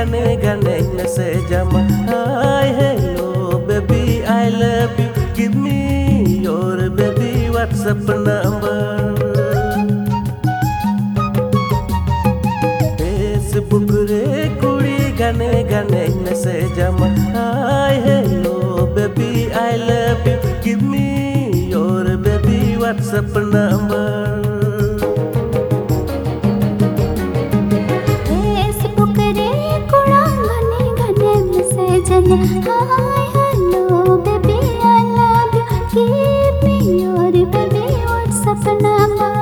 gane gane message ama hi hello baby I love you give me your baby WhatsApp number Facebook re kuri gane gane message ama hi hello baby I love you give me your baby WhatsApp number Hi, hello, baby, I love you. Give me your baby WhatsApp number.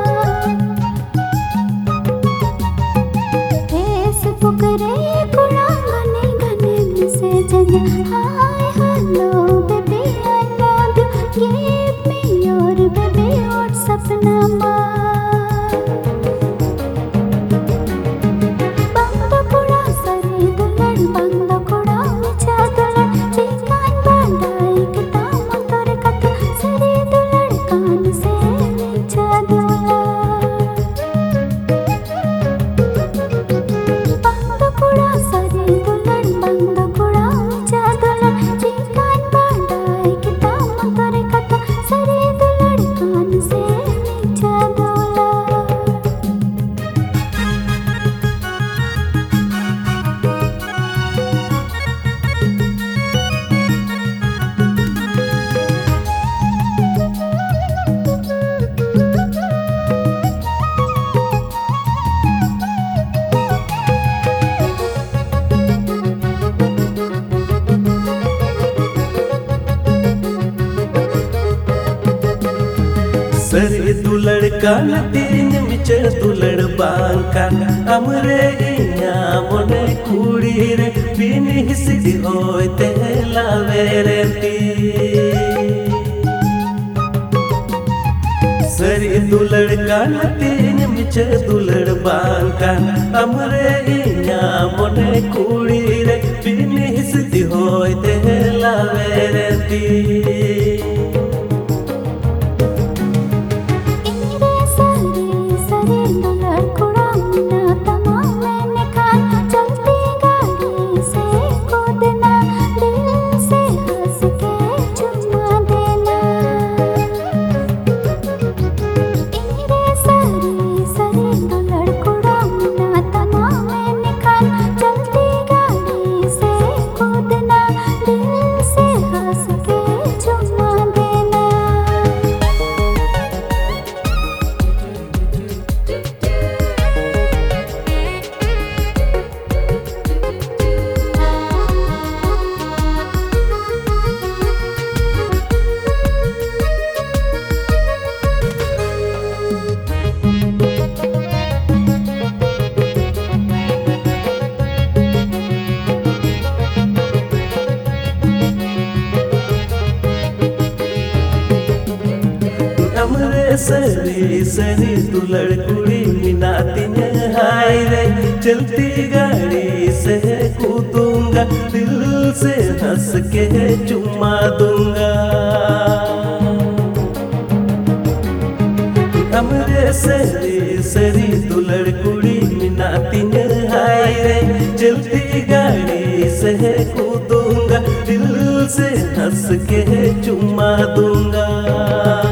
Facebook re kura gane gane message. Hi, hello, baby, I love you. Give me your baby WhatsApp number. सरे तू लड़का न तीन मिचर तू लड़बांका हमरे इया मोने कुड़ी रे बिन हिसदी होते लावे रे ती सरे तू लड़का न तीन मिचर तू लड़बांका हमरे इया मोने कुड़ी रे बिन हिसदी होते लावे रे ती सरी सरी तू लड़कुड़ी मिनाती हाय रे चलती गाड़ी से कूदूंगा दिल से हंस के चुम्मा दूंगा हमरे सरी सरी तू लड़कुड़ी मिनाती हाय रे चलती गाड़ी से कूदूंगा दिल से हंस के चुम्मा दूंगा